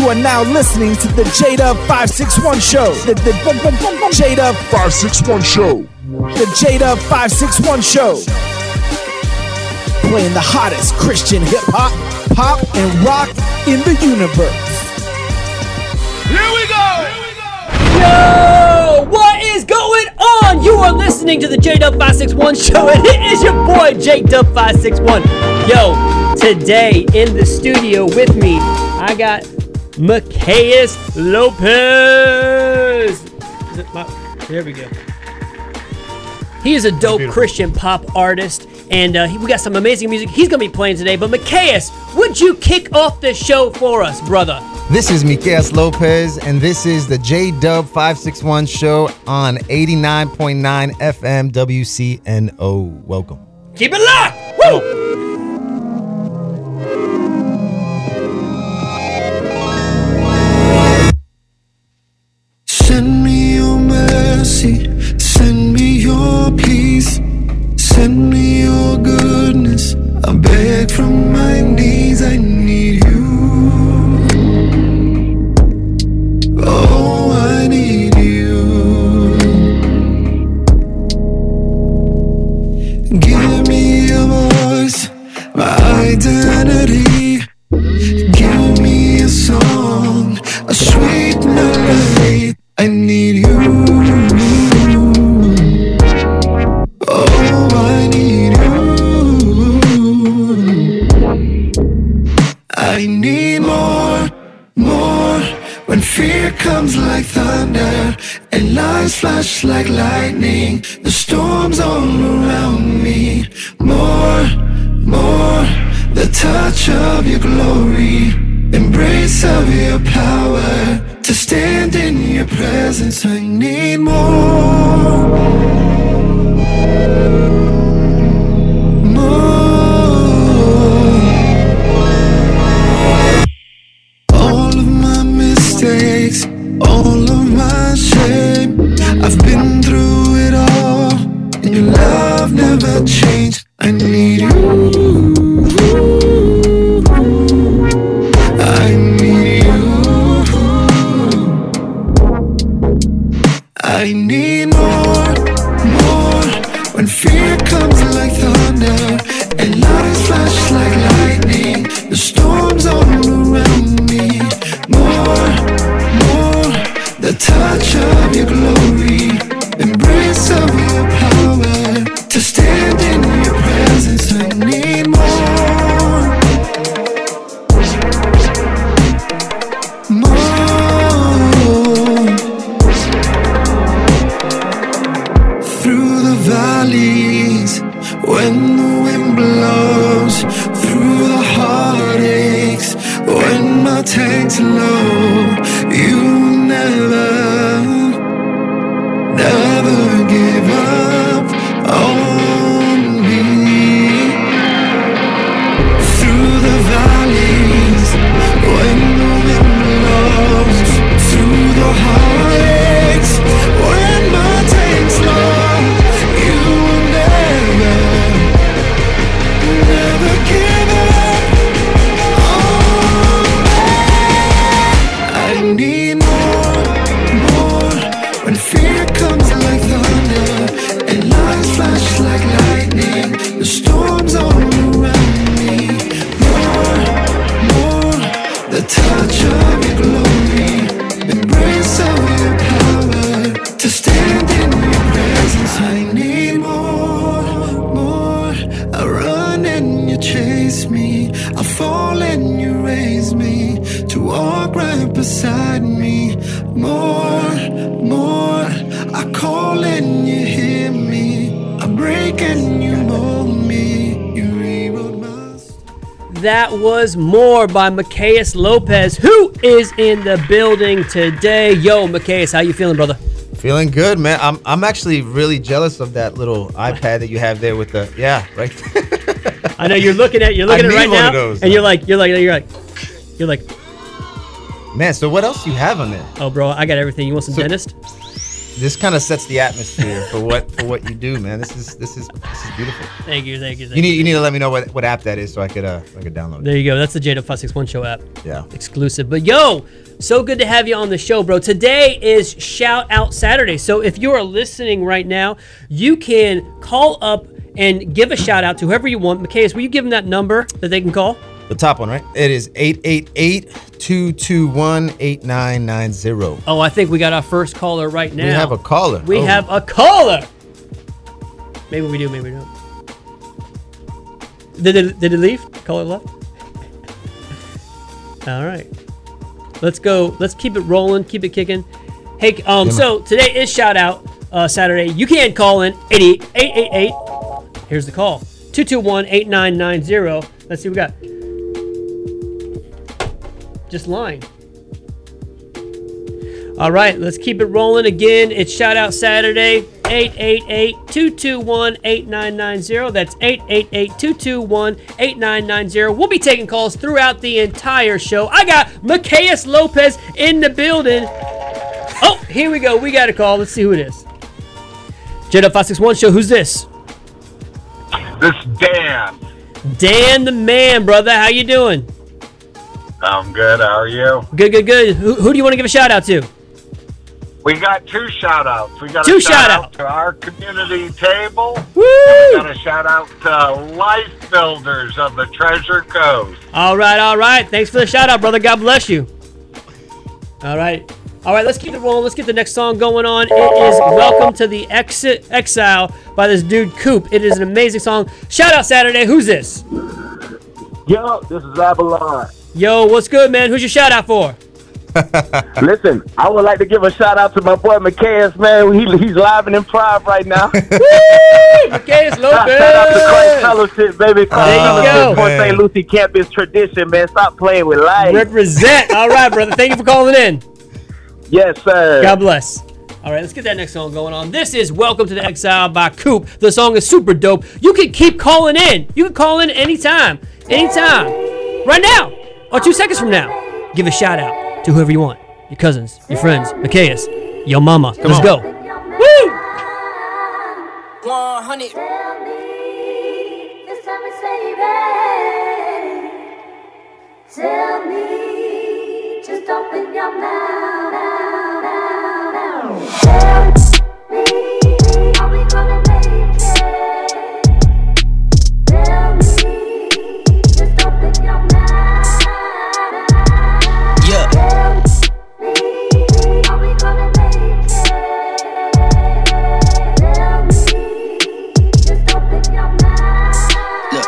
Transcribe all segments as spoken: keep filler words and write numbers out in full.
You are now listening to the J-Dub five six one Show. The, the, the, the J-Dub five six one Show. The J-Dub five six one Show. Playing the hottest Christian hip-hop, pop, and rock in the universe. Here we go! Yo! What is going on? You are listening to the J-Dub five six one Show, and it is your boy, J-Dub five six one. Yo, today in the studio with me, I got Macias Lopez. Is it my, there we go. He is a dope Christian pop artist, and uh, he, we got some amazing music he's going to be playing today. But Macias, would you kick off the show for us, brother? This is Macias Lopez, and this is the J-Dub five six one Show on eighty-nine point nine F M W C N O. Welcome. Keep it locked! Woo! Send me your mercy, send me your peace, send me your goodness. I beg from my knees, I need you. Oh, I need you. Give me a voice, my identity. Give me a song, a sweet melody. I need you. Oh, I need you. I need more, more. When fear comes like thunder and lies flash like lightning, the storms all around me. More, more. The touch of your glory, embrace of your power. To stand in your presence, I need more. More. All of my mistakes, all of my shame, I've been through it all, and your love never changed. I need you. I need you. I need more, more. When fear comes like thunder and lies flash like lightning, the storms all around me. More, more. The touch of your glory, embrace of your power. To stand in your presence, I need more. More. Through the valleys, when the wind blows, through the heartaches, when my tank's low, you never, never give up on me. Through the valleys, when the wind blows, through the heartaches, when my tank's low, you never, never give up on me. I need more, more. When fear comes like thunder and lies flash like lightning, the storms all around me. More, more. The touch of your glory, embrace of your power. To stand in your presence, I need more, more. I run and you chase me, I fall and you raise me, to walk right beside me. More, more. I call and you hear me, I break and you mold me. You rewrote my story. That was More by Macias Lopez, who is in the building today. Yo, Macias, how you feeling, brother? Feeling good, man. I'm I'm actually really jealous of that little iPad that you have there with the yeah, right. I know you're looking at you're looking I at it right need one now, of those, and though. you're like you're like you're like you're like, Man, so what else do you have on there? oh, bro, I got everything. You want some So- dentist? this kind of sets the atmosphere for what for what you do, man. This is this is this is beautiful. Thank you, thank you. Thank You need you need to let me know what, what app that is so I could uh I could download it. There you go. That's the J Dub five six one Show app. Yeah. Exclusive. But yo, so good to have you on the show, bro. Today is Shout Out Saturday. So if you are listening right now, you can call up and give a shout out to whoever you want. Macias, will you give them that number that they can call? The top one, right? It is eight eight eight, two two one, eight nine nine zero. Oh, I think we got our first caller right now. We have a caller. We Oh. have a caller. Maybe we do, maybe we don't. Did it, did it leave? Caller left? All right. Let's go. Let's keep it rolling. Keep it kicking. Hey, um, Yeah, so today is Shout Out uh, Saturday. You can call in eight eight eight eight. Here's the call. two two one, eight nine nine zero. Let's see what we got. Just line. All right, let's keep it rolling again. It's Shout Out Saturday. eight eight eight, two two one, eight nine nine zero. That's eight eight eight, two two one, eight nine nine zero. We'll be taking calls throughout the entire show. I got Macias Lopez in the building. Oh, here we go. We got a call. Let's see who it is. J Dub five six one Show. Who's this? This is Dan. Dan the man, brother. How you doing? I'm good. How are you? Good, good, good. Who, who do you want to give a shout out to? We got two shout outs. We got Two a shout shout-out. out to our community table. Woo! We got a shout out to Life Builders of the Treasure Coast. All right, all right. Thanks for the shout out, brother. God bless you. All right. All right, let's keep it rolling. Let's get the next song going on. It is Welcome to the Exit Exile by this dude, Coop. It is an amazing song. Shout out Saturday. Who's this? Yo, this is Avalon. Yo, what's good, man? Who's your shout out for? Listen, I would like to give a shout out to my boy Macias, man. He, he's live and improv right now. Macias Lopez. Shout out to Christ Fellowship, baby. Christ There you Fellowship, go. Port Saint Lucie campus tradition, man. Stop playing with life. Represent. All right, brother. Thank you for calling in. Yes, sir. God bless. All right, let's get that next song going on. This is Welcome to the Exile by Coop. The song is super dope. You can keep calling in. You can call in anytime. Anytime. Right now. Or two seconds from now. Give a shout out to whoever you want. Your cousins, your friends, Macias, your mama. Come Let's on. go. Woo! one hundred. Tell me, just tell me, say, babe. Tell me, just open your mouth, now, now, now. Tell me, are we gonna make it? Tell me, just open your mouth. Yeah. Tell me, are we gonna make it? Tell me, just open your mouth. Look.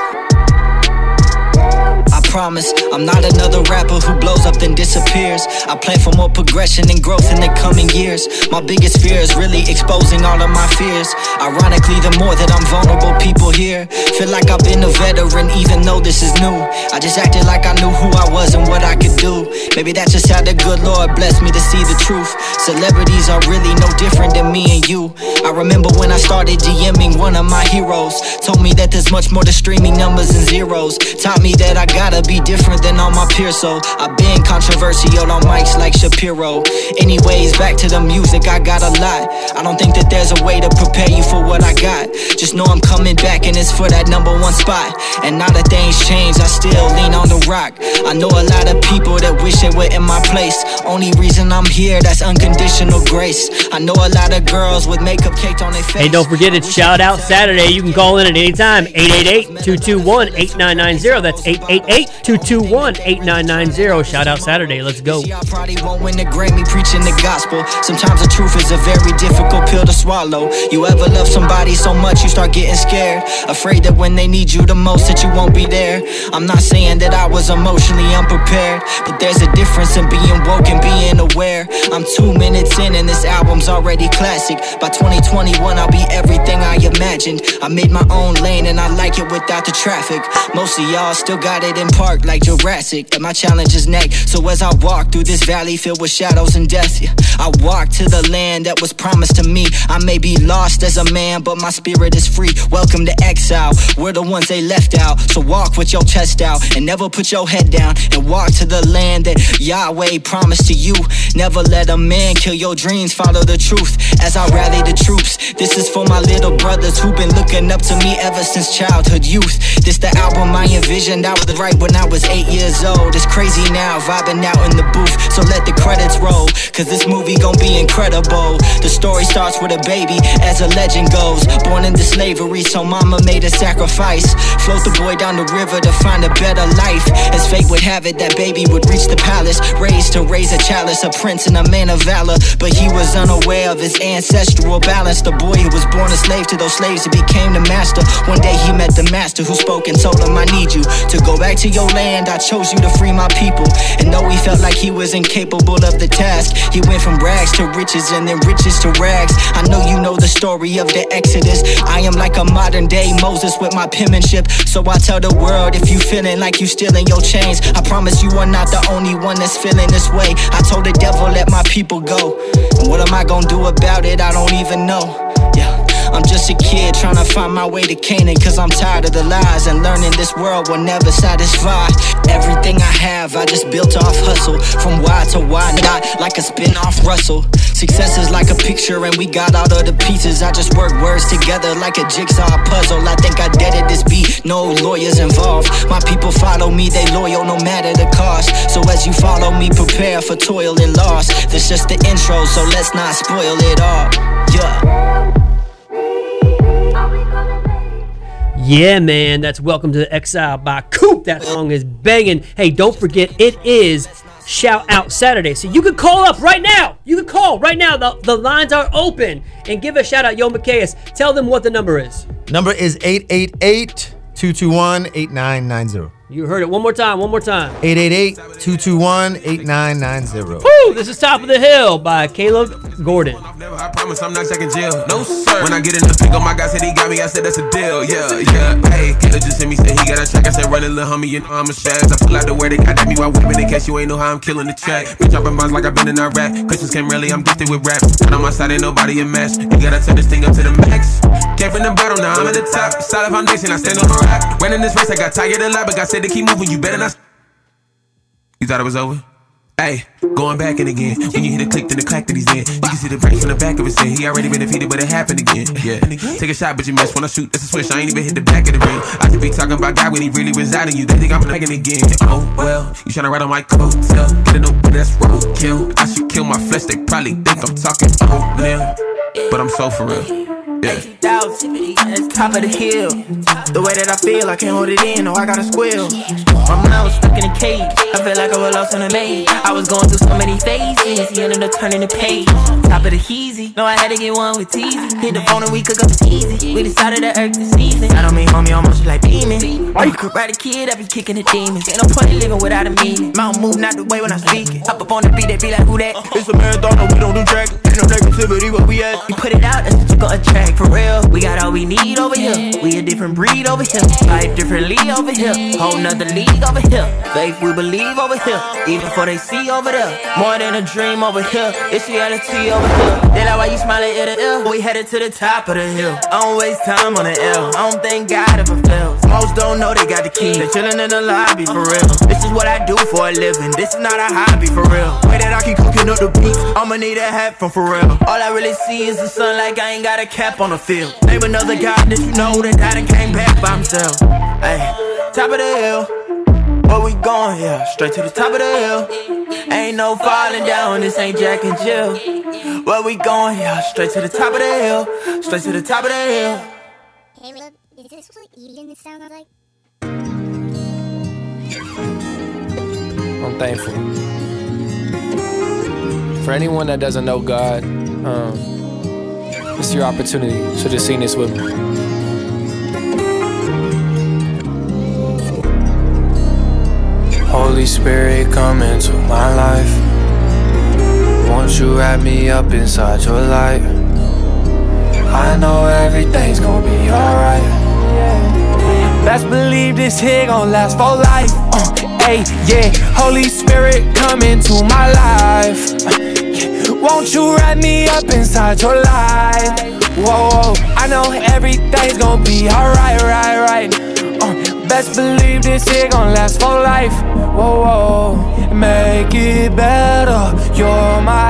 I promise I'm not another rapper who blows up then disappears. I plan for more progression and growth in the coming years. My biggest fear is really exposing all of my fears. Ironically, the more that I'm vulnerable, people hear. Feel like I've been a veteran even though this is new. I just acted like I knew who I was and what I could do. Maybe that's just how the good Lord blessed me to see the truth. Celebrities are really no different than me and you. I remember when I started DMing one of my heroes. Told me that there's much more to streaming numbers and zeros. Taught me that I gotta be different than all my peers. So I've been controversial on mics like Shapiro. Anyways, back to the music, I got a lot. I don't think that there's a way to prepare you for what I got. Just know I'm coming back and it's for that number one spot. And now that things change, I still lean on the rock. I know a lot of people that wish they were in my place. Only reason I'm here, that's unconditional grace. I know a lot of girls with makeup caked on their face. Hey, don't forget it's Shout Out Saturday. You can call in at any time. eight eight eight, two two one, eight nine nine zero. That's eight eight eight, two two one, eight nine nine zero. Shout Out Saturday. Let's go. See, I probably won't win the Grammy preaching the gospel. Sometimes the truth is a very difficult pill to swallow. You ever love somebody so much you start getting scared, afraid that when they need you the most that you won't be there. I'm not saying that I was emotionally unprepared, but there's a difference in being woke and being aware. I'm two minutes in and this album's already classic. By twenty twenty-one I'll be everything I imagined. I made my own lane and I like it without the traffic. Most of y'all still got it in park like Jurassic, and my challenge is next. So as I walk through this valley filled with shadows and death, yeah, I walk to the land that was promised to me. I may be lost as a man, but my spirit is free. Welcome to exile, we're the ones they left out. So walk with your chest out and never put your head down, and walk to the land that Yahweh promised to you. Never let a man kill your dreams, follow the truth. As I rally the troops, this is for my little brothers who've been looking up to me ever since childhood youth. This the album I envisioned, I was right when I was eight years old. It's crazy now, vibing out in the booth, so let the credits roll, cause this movie gon' be incredible. The story starts with a baby, as a legend goes, born into slavery, so mama made a sacrifice. Float the boy down the river to find a better life. As fate would have it, that baby would reach the palace, raised to raise a chalice, a prince and a man of valor. But he was unaware of his ancestral balance. The boy who was born a slave to those slaves who became the master. One day he met the master who spoke and told him, I need you to go back to your land, I chose you to free my people. And though he felt like he was incapable of the task, he went from rags to riches and then riches to rags. I know you know the story of the Exodus. I am like a modern day Moses with my penmanship. So I tell the world, if you feeling like you still in your chains, I promise you are not the only one that's feeling this way. I told the devil, let my people go. And what am I gonna do about it? I don't even know. Yeah. I'm just a kid trying to find my way to Canaan, cause I'm tired of the lies and learning this world will never satisfy. Everything I have, I just built off hustle. From why to why not, like a spin-off Russell. Success is like a picture and we got all of the pieces. I just work words together like a jigsaw puzzle. I think I did it this beat, no lawyers involved. My people follow me, they loyal no matter the cost. So as you follow me, prepare for toil and loss. This just the intro, so let's not spoil it all. Yeah. Yeah, man, that's Welcome to the Exile by Coop. That song is banging. Hey, don't forget, it is Shout Out Saturday. So you can call up right now. You can call right now. The, the lines are open. And give a shout out. Yo, Macias, tell them what the number is. Number is eight eight eight, two two one, eight nine nine zero. You heard it one more time, one more time. eight eight eight, two two one, eight nine nine zero. Woo! This is Top of the Hill by Caleb Gordon. I promise I'm not checking jail. No, sir. When I get in the pick, my guy said he got me. I said that's a deal. Yeah, yeah. Hey, Killer just hit me, said he got a check. I said running little homie and I'm a shags. I pull out the word they got at me while whipping in case you ain't know how I'm killing the track. Been dropping bars like I've been in Iraq. Christmas came really, I'm gifted with rap. And on my side ain't nobody a match. You gotta turn this thing up to the max. Came from the bottom, now I'm at the top. Solid foundation, I stand on the rock. Running this race, I got tired a lot, but God said to keep moving. You better not. You thought it was over? Hey, going back in again. When you hit a click, then the clack that he's in. You can see the break from the back of his head. He already been defeated, but it happened again. Yeah. Take a shot, but you miss. When I shoot, it's a switch. I ain't even hit the back of the ring. I could be talking about God when he really residing you. They think I'm bagging again. Oh, well, you tryna ride on my coattail. Get a no, that's roadkill. I should kill my flesh. They probably think I'm talking oh, man. But I'm so for real. Yeah. Top of the hill. The way that I feel, I can't hold it in, no, I gotta squeal. My mind was stuck in a cage. I felt like I was lost in a maze. I was going through so many phases. He ended up turning the page. Top of the heezy. No, I had to get one with Teezy. Hit the phone and we cook up easy. We decided to irk the season. I don't mean homie, almost like beaming. Why you could ride a kid, I be kicking the demons. Ain't no point in living without a meaning. Mouth move not the way when I speak it. Hop up on the beat, they be like, who that? It's a marathon, no, we don't do track. Ain't no negativity, where we at? You put it out, that's what you gon' attract. For real, we got all we need over here. We a different breed over here. Life differently over here. Whole nother league over here. Faith we believe over here. Even before they see over there. More than a dream over here. It's reality over here. They like why you smiling ear to ear. We headed to the top of the hill. I don't waste time on the L. I don't thank God if it fails. Most don't know they got the key. They chillin' in the lobby for real. This is what I do for a living. This is not a hobby for real. Way that I keep cooking up the beats. I'ma need a hat from for real. All I really see is the sun like I ain't got a cap on the field. Name another guy that you know that died and came back by himself. Hey, top of the hill. Where we going? Yeah, straight to the top of the hill. Ain't no falling down, this ain't Jack and Jill. Where we going? Yeah, straight to the top of the hill. Straight to the top of the hill. Hey, look, is this what eating it sounds like? I'm thankful. For anyone that doesn't know God, um, it's your opportunity, so just sing this with me. Holy Spirit, come into my life. Won't you wrap me up inside your light? I know everything's gonna be alright. Best believe this here gon' last for life. uh, Hey, yeah, Holy Spirit, come into my life. uh, yeah. Won't you wrap me up inside your light? Whoa, whoa, I know everything's gonna be alright, right, right. uh, Best believe this here gon' last for life. Whoa, whoa, make it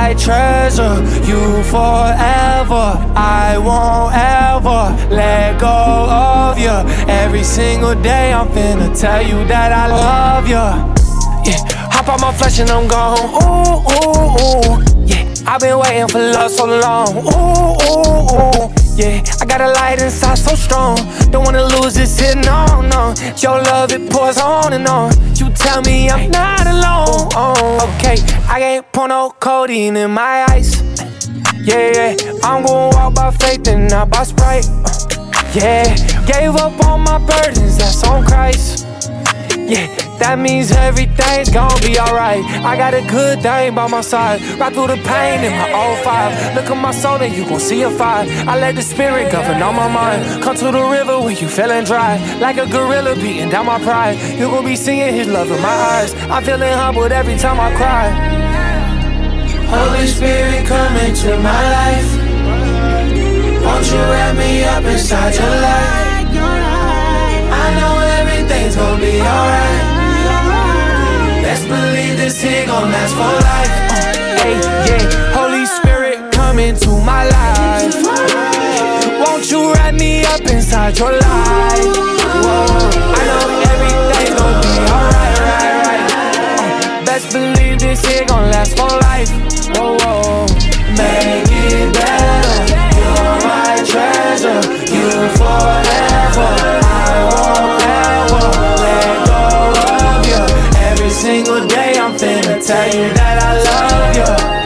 might treasure you forever. I won't ever let go of you. Every single day I'm finna tell you that I love you. Yeah, hop on my flesh and I'm gone. Ooh, ooh, ooh. Yeah, I've been waiting for love so long. Ooh, ooh, ooh. Yeah, I got a light inside so strong. Don't wanna lose this here, no, no. Your love, it pours on and on. You tell me I'm not alone. Oh, okay, I can't pour no codeine in my ice. Yeah, yeah, I'm gon' walk by faith and not by Sprite. Yeah, gave up on my burdens, that's on Christ. Yeah, that means everything's gon' be alright. I got a good thing by my side. Right through the pain in my oh five. Look at my soul and you gon' see a fire. I let the spirit govern on my mind. Come to the river when you feeling dry. Like a gorilla beating down my pride. You gon' be seeing his love in my eyes. I'm feeling humbled every time I cry. Holy Spirit, come into my life. Won't you wrap me up inside your light? I know everything's gon' be alright. Let's believe this here gon' last for life. uh, Hey, yeah, Holy Spirit, come into my life. Won't you wrap me up inside your light? Whoa, I know everything's gon' be alright, right, right. uh, Best believe this here gon' last for life. Whoa, whoa, make it better. You're my treasure, you forever. I won't ever let go of you. Every single day I'm finna tell you that I love you.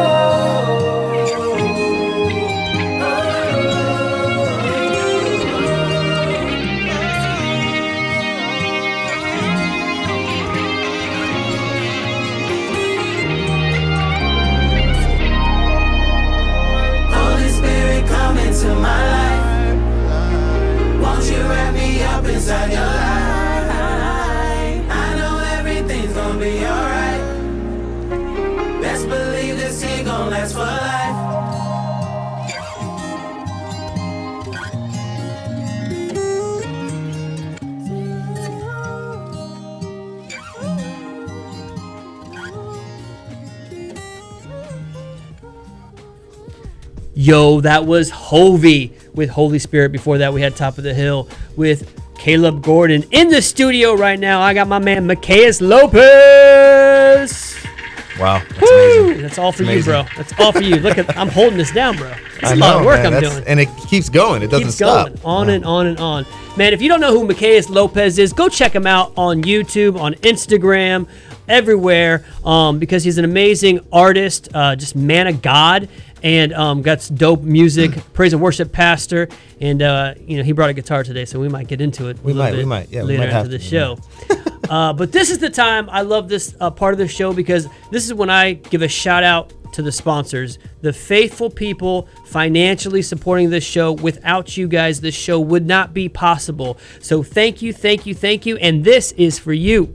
Holy Spirit, come into my life. Won't you wrap me up inside your light? I know everything's gonna be alright. Best believe this here gon' last for life. Yo, that was Hovey with Holy Spirit. Before that, we had Top of the Hill with Caleb Gordon. In the studio right now, I got my man, Macias Lopez. Wow, that's Woo! amazing. That's all for That's you, amazing. bro. That's all for you. Look, at I'm holding this down, bro. It's I a lot know, of work man. I'm That's- doing. And it keeps going. It doesn't Keeps stop. going on and on and on. Man, if you don't know who Macias Lopez is, go check him out on YouTube, on Instagram, everywhere, um, because he's an amazing artist, uh, just man of God, and um, got some dope music, praise and worship pastor, and uh, you know he brought a guitar today, so we might get into it. We a little might, bit we might, yeah, we later might have into the to, show. uh, but this is the time I love this uh, part of the show because this is when I give a shout out to the sponsors, the faithful people financially supporting this show. Without you guys, this show would not be possible. So thank you, thank you, thank you, and this is for you.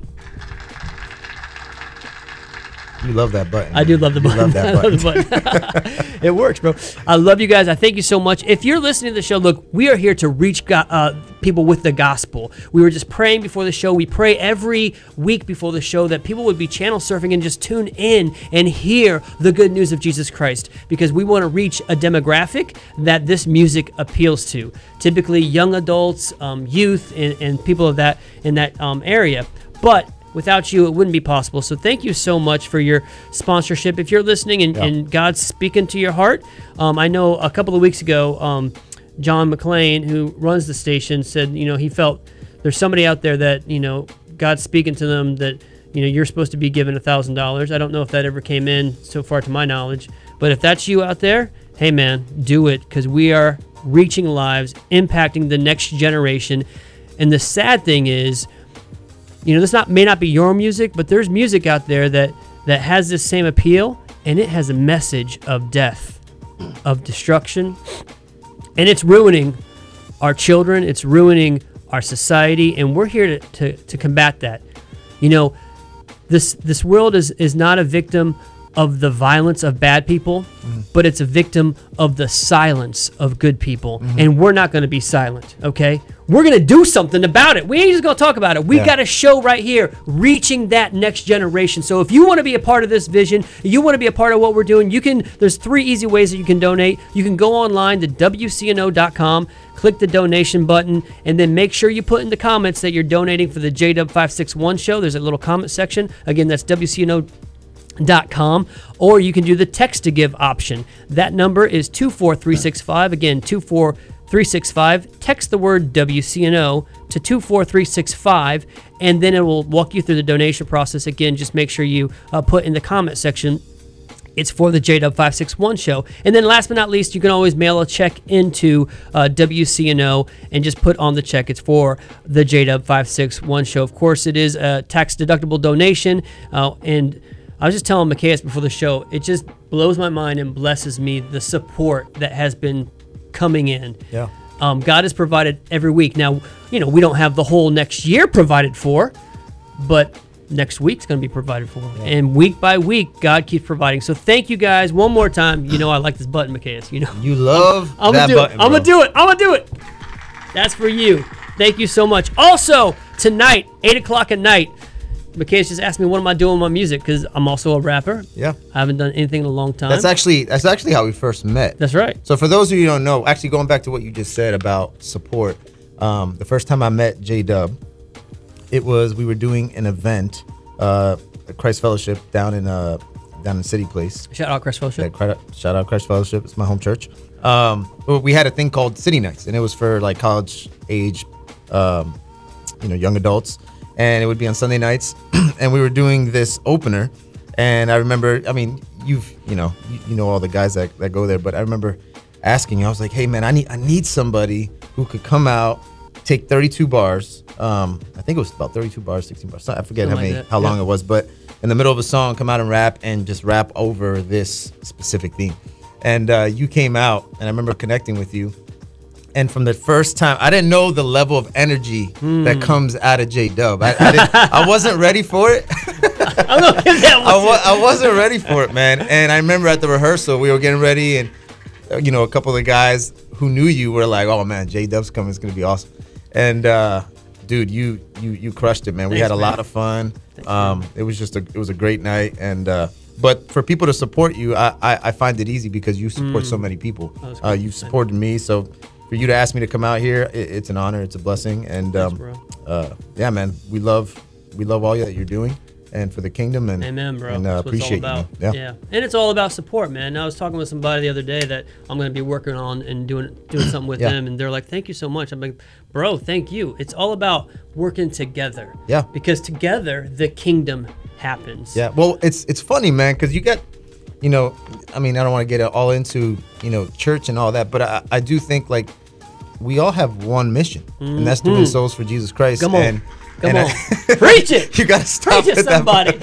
You love that button. I do love the You button. love that I love the button. It works, bro. I love you guys. I thank you so much. If you're listening to the show, look, we are here to reach God, uh, people with the gospel. We were just praying before the show. We pray every week before the show that people would be channel surfing and just tune in and hear the good news of Jesus Christ, because we want to reach a demographic that this music appeals to. Typically young adults, um, youth, and, and people of that in that um, area. But without you, it wouldn't be possible. So thank you so much for your sponsorship. If you're listening and, Yeah. and God's speaking to your heart, um, I know a couple of weeks ago, um, John McClain, who runs the station, said, you know, he felt there's somebody out there that, you know, God's speaking to them that, you know, you're supposed to be given a thousand dollars. I don't know if that ever came in so far to my knowledge, but if that's you out there, hey man, do it, because we are reaching lives, impacting the next generation. And the sad thing is, you know, this not may not be your music, but there's music out there that that has this same appeal, and it has a message of death, of destruction, and it's ruining our children. It's ruining our society, and we're here to, to, to combat that. You know, this this world is is not a victim of the violence of bad people, mm-hmm. but it's a victim of the silence of good people. Mm-hmm. And we're not going to be silent, okay? We're going to do something about it. We ain't just going to talk about it. We yeah. got a show right here reaching that next generation. So if you want to be a part of this vision, you want to be a part of what we're doing, you can. There's three easy ways that you can donate. You can go online to W C N O dot com, click the donation button, and then make sure you put in the comments that you're donating for the J W five sixty-one show. There's a little comment section. Again, that's W C N O dot com, or you can do the text to give option. That number is two four three six five. Again, two four three six five. Text the word W C N O to two four three six five, and then it will walk you through the donation process. Again, just make sure you uh, put in the comment section it's for the J W five sixty-one show. And then last but not least, you can always mail a check into uh, W C N O and just put on the check it's for the J W five sixty-one show. Of course, it is a tax-deductible donation, uh, and I was just telling Macias before the show, it just blows my mind and blesses me the support that has been coming in. Yeah. Um, God has provided every week. Now, you know, we don't have the whole next year provided for, but next week's going to be provided for. Yeah. And week by week, God keeps providing. So thank you guys one more time. You know I like this button, Macias. You know. You love I'm that gonna do button, it. I'm going to do it. I'm going to do it. That's for you. Thank you so much. Also, tonight, eight o'clock at night, Macias just asked me, what am I doing with my music? Because I'm also a rapper. Yeah. I haven't done anything in a long time. That's actually that's actually how we first met. That's right. So for those of you who don't know, actually going back to what you just said about support, um, the first time I met J-Dub, it was, we were doing an event, uh, at Christ Fellowship down in uh, down in City Place. Shout out Christ Fellowship. Yeah, shout out Christ Fellowship. It's my home church. Um, we had a thing called City Nights, and it was for like college age, um, you know, young adults. And it would be on Sunday nights, and we were doing this opener. And I remember, I mean, you've, you know, you, you know all the guys that, that go there, but I remember asking, I was like, hey man, I need I need somebody who could come out, take thirty-two bars. Um, I think it was about thirty-two bars, sixteen bars. I forget Something how many, like how long yeah. it was, but in the middle of a song, come out and rap and just rap over this specific theme. And uh, you came out, and I remember connecting with you. And from the first time, I didn't know the level of energy mm. that comes out of J-Dub. I, I, didn't, I wasn't ready for it. I'm gonna give that one I, wa- I wasn't ready for it, man. And I remember at the rehearsal, we were getting ready, and uh, you know, a couple of the guys who knew you were like, "Oh man, J-Dub's coming. It's gonna be awesome." And uh, dude, you you you crushed it, man. We Thanks, had a man. lot of fun. Thanks, um, it was just a it was a great night, and. Uh, But for people to support you, I, I, I find it easy because you support Mm. so many people. That was Uh, cool. you've supported me, so for you to ask me to come out here, it, it's an honor, it's a blessing, and Thanks, um, bro. uh, yeah, man, we love we love all that you're doing, and for the kingdom, and Amen, bro. and uh, That's what it's all appreciate you. about. Man. Yeah, and it's all about support, man. I was talking with somebody the other day that I'm going to be working on and doing doing something with Yeah. them, and they're like, "Thank you so much." I'm like, "Bro, thank you." It's all about working together. Yeah. Because together the kingdom happens. Yeah, well, it's it's funny, man, because you got, you know, I mean, I don't want to get all into, you know, church and all that, but I, I do think like we all have one mission, and that's to win Mhm. souls for Jesus Christ. Come on. And, Come and on. I- Preach it. You got to stop Preach it, with that. somebody.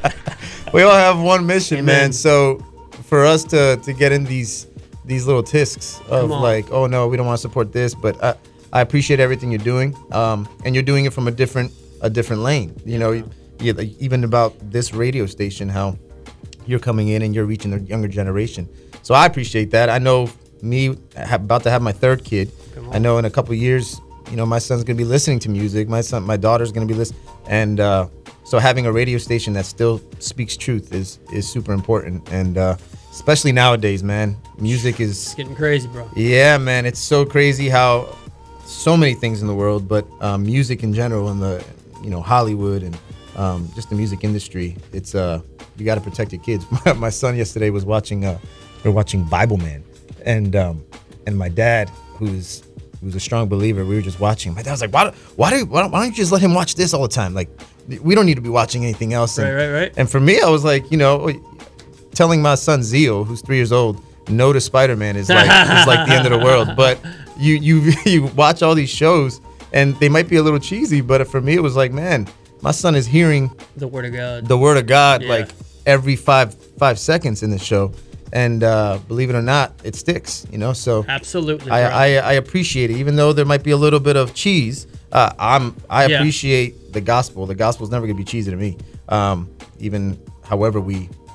We all have one mission, Amen. man. So for us to to get in these these little tisks of Come on. like, oh no, we don't want to support this, but I, I appreciate everything you're doing, um, and you're doing it from a different a different lane. You know, yeah, like, even about this radio station, how you're coming in and you're reaching the younger generation. So I appreciate that. I know me ha- about to have my third kid. I know in a couple of years, you know, my son's gonna be listening to music. My son, my daughter's gonna be listening, and uh, so having a radio station that still speaks truth is is super important. And uh, especially nowadays, man, music is It's getting crazy, bro. yeah, man, it's so crazy how so many things in the world, but um, music in general, and the you know Hollywood and um, just the music industry, it's uh you got to protect your kids. My, my son yesterday was watching uh we were watching Bible Man, and um and my dad, who's who's a strong believer, we were just watching. My dad was like, why do, why do why don't, why don't you just let him watch this all the time? Like, we don't need to be watching anything else. And, Right, right, right. And for me, I was like, you know, telling my son Zio, who's three years old, no to Spider-Man is like is like the end of the world. But you you you watch all these shows, and they might be a little cheesy, but for me, it was like, man, my son is hearing The word of God. the word of God Yeah. like every five five seconds in the show, and uh, believe it or not, it sticks. You know, so Absolutely. I, bro. I I appreciate it, even though there might be a little bit of cheese. Uh, I'm I Yeah. appreciate the gospel. The gospel is never gonna be cheesy to me. Um, even however we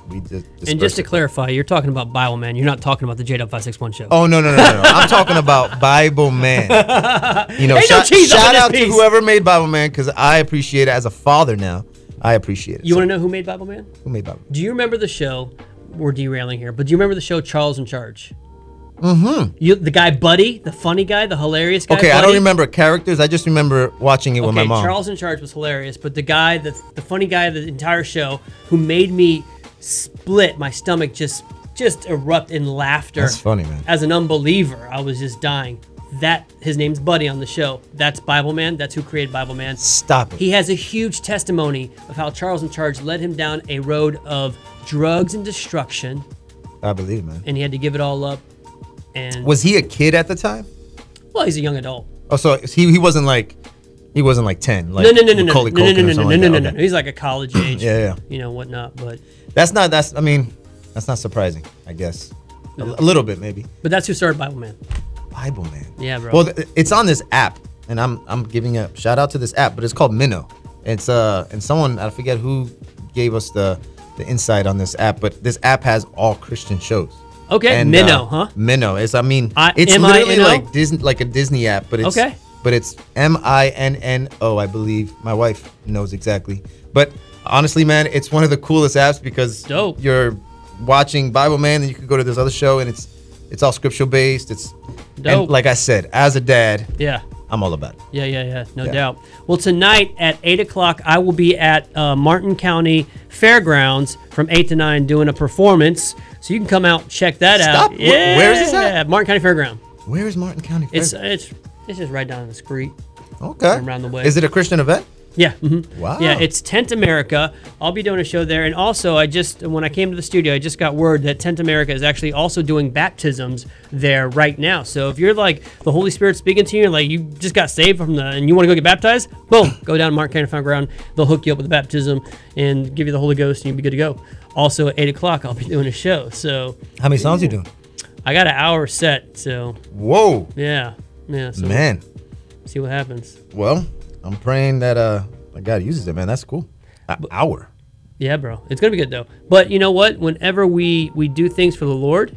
we just. And just to clarify, you're talking about Bible Man. You're not talking about the J Dub five six one show. Oh no no no no! no. I'm talking about Bible Man. You know, Ain't no shout, cheese up in shout this out piece. to whoever made Bible Man because I appreciate it as a father now. I appreciate it. You want to know who made Bible Man? Who made Bible? Do you remember the show? We're derailing here, but do you remember the show Charles in Charge? Mm-hmm. You, the guy Buddy, the funny guy, the hilarious guy. Okay, Buddy? I don't remember characters. I just remember watching it with my Okay, mom. Charles in Charge was hilarious, but the guy, the the funny guy of the entire show, who made me split, my stomach just just erupt in laughter. That's funny, man. As an unbeliever, I was just dying. That his name's Buddy on the show. That's Bible Man. That's who created Bible Man. Stop it. He has a huge testimony of how Charles in Charge led him down a road of drugs and destruction, I believe, man. and he had to give it all up. And Was he a kid at the time? well, he's a young adult. Oh, so he he wasn't like he wasn't like ten. Like no, no, no, no, no, no, Macaulay no, no, Culkin no, or no, no, something no, like no, that. no, Okay. no. He's like a college age. Yeah, yeah. You know, whatnot, but That's not. That's. I mean, that's not surprising. I guess a, a little bit maybe. but that's who started Bible Man. Bible Man. Yeah, bro. Well, th- it's on this app, and I'm I'm giving a shout out to this app, but it's called Minnow. It's uh, and someone I forget who gave us the the insight on this app, but this app has all Christian shows. Okay, And, Minnow, uh, huh? Minnow. It's I mean, I- it's M I N O? literally like Disney, like a Disney app, but it's Okay. but it's M I N N O, I believe. My wife knows exactly. But honestly, man, it's one of the coolest apps because Dope. you're watching Bible Man, and you could go to this other show, and it's it's all scriptural based. It's Dope. and like I said, as a dad, Yeah. I'm all about it. Yeah, yeah, yeah, no Yeah. doubt. Well, tonight at eight o'clock, I will be at uh, Martin County Fairgrounds from eight to nine doing a performance. So you can come out and check that Stop. out. Wh- where is this at? Yeah, Martin County Fairground. Where is Martin County? It's Fair? it's it's just right down the street. Okay. Around the way. Is it a Christian event? Yeah. mhm. Wow. Yeah, it's Tent America. I'll be doing a show there. And also, I just, when I came to the studio, I just got word that Tent America is actually also doing baptisms there right now. So if you're like, the Holy Spirit speaking to you, like you just got saved from the, and you want to go get baptized, boom, go down to Martin County Fairground. They'll hook you up with the baptism and give you the Holy Ghost and you'll be good to go. Also, at eight o'clock, I'll be doing a show. So How many songs you doing? I got an hour set. So Whoa. yeah. Yeah. So Man. see what happens. Well, I'm praying that uh God uses it, man. That's cool. An hour. Yeah, bro. It's gonna be good though. But you know what? Whenever we we do things for the Lord,